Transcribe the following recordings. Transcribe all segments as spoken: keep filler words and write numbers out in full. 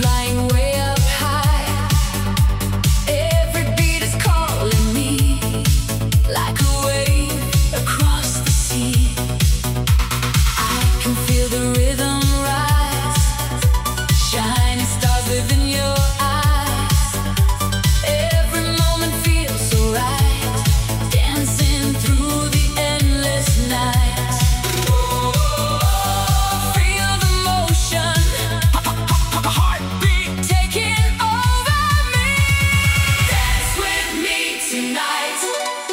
flying way up high. Every beat is calling me like a wave across the sea. I can feel the rhythm rise, shining stars within your eyes. Every moment feels so right, dancing through the endless night. Feel the motion, heartbeat taking over me. Dance with me tonight,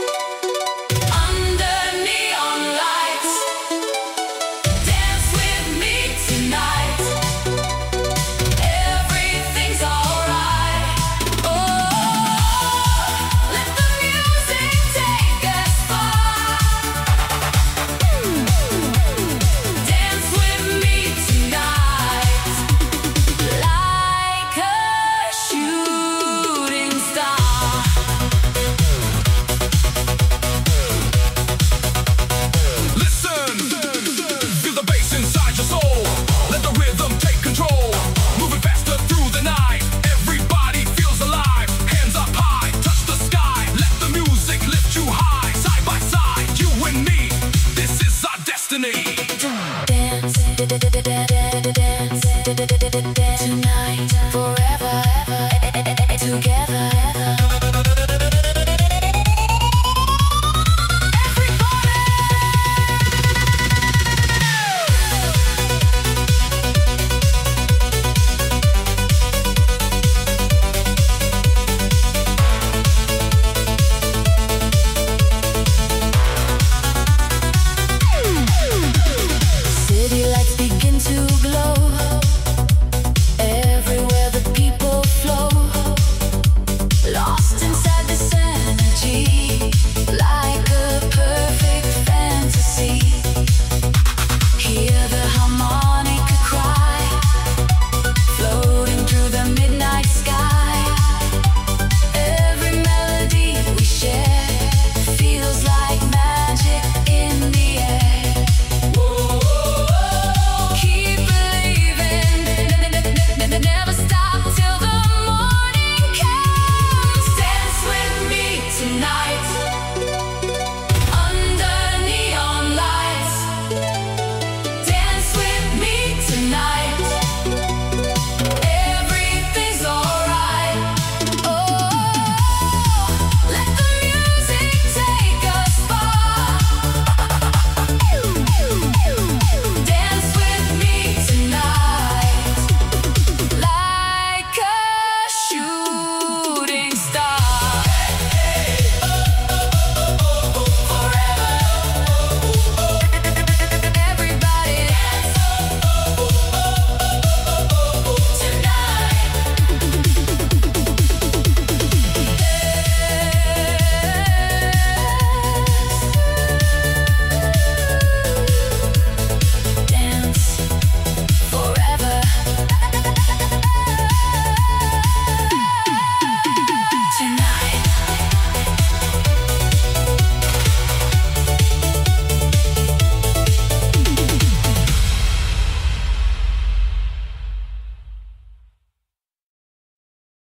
under neon lights. Dance with me tonight, everything's alright. Oh, let the music take us far. Dance with me tonight, like a shooting star. Listen, feel the bass inside your soul. Let the rhythm take control. Moving faster through the night. Everybody feels alive. Hands up high, touch the sky. Let the music lift you high. Side by side, you and me. This is our destiny. Dance, dance, tonight.